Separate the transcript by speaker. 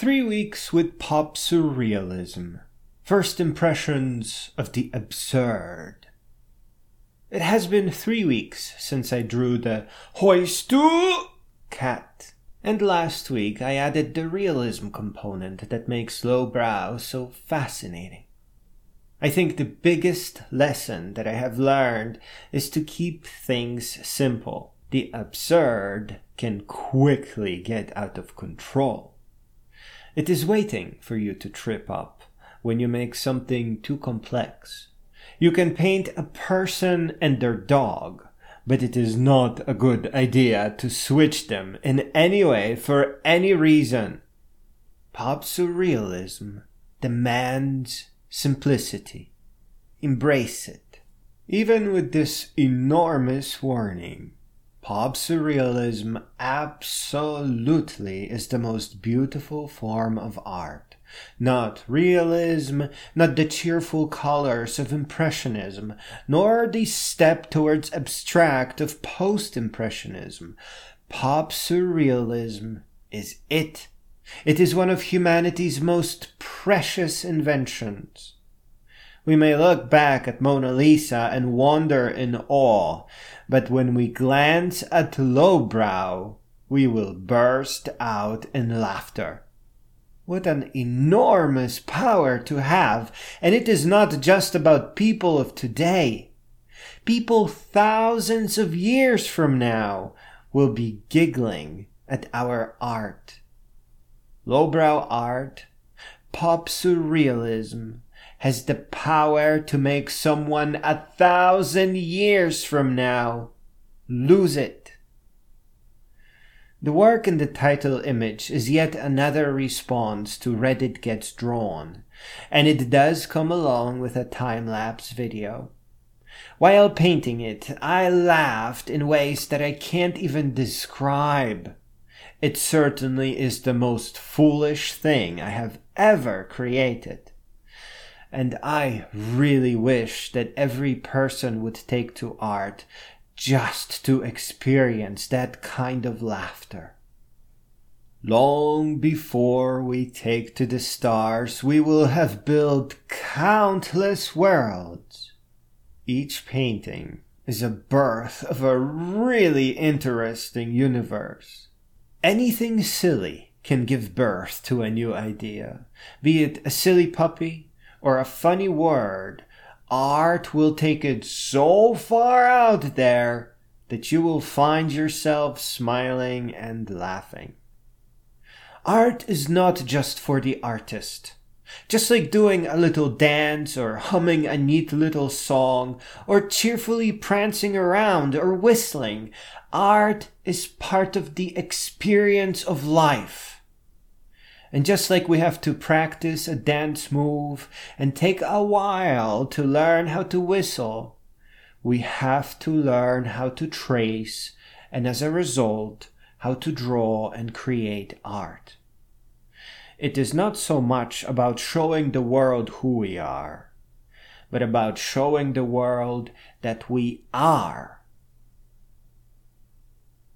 Speaker 1: 3 weeks with pop surrealism. First impressions of the absurd. It has been 3 weeks since I drew the Hoistu cat. And last week I added the realism component that makes lowbrow so fascinating. I think the biggest lesson that I have learned is to keep things simple. The absurd can quickly get out of control. It is waiting for you to trip up when you make something too complex. You can paint a person and their dog, but it is not a good idea to switch them in any way for any reason. Pop surrealism demands simplicity. Embrace it. Even with this enormous warning, pop surrealism absolutely is the most beautiful form of art. Not realism, not the cheerful colors of Impressionism, nor the step towards abstract of Post-Impressionism. Pop surrealism is it. It is one of humanity's most precious inventions. We may look back at Mona Lisa and wonder in awe, but when we glance at lowbrow, we will burst out in laughter. What an enormous power to have, and it is not just about people of today. People thousands of years from now will be giggling at our art. Lowbrow art, pop surrealism, has the power to make someone 1,000 years from now lose it. The work in the title image is yet another response to Reddit Gets Drawn, and it does come along with a time-lapse video. While painting it, I laughed in ways that I can't even describe. It certainly is the most foolish thing I have ever created. And I really wish that every person would take to art just to experience that kind of laughter. Long before we take to the stars, we will have built countless worlds. Each painting is a birth of a really interesting universe. Anything silly can give birth to a new idea, be it a silly puppy, or a funny word. Art will take it so far out there that you will find yourself smiling and laughing. Art is not just for the artist. Just like doing a little dance or humming a neat little song or cheerfully prancing around or whistling, art is part of the experience of life. And just like we have to practice a dance move and take a while to learn how to whistle, we have to learn how to trace and as a result, how to draw and create art. It is not so much about showing the world who we are, but about showing the world that we are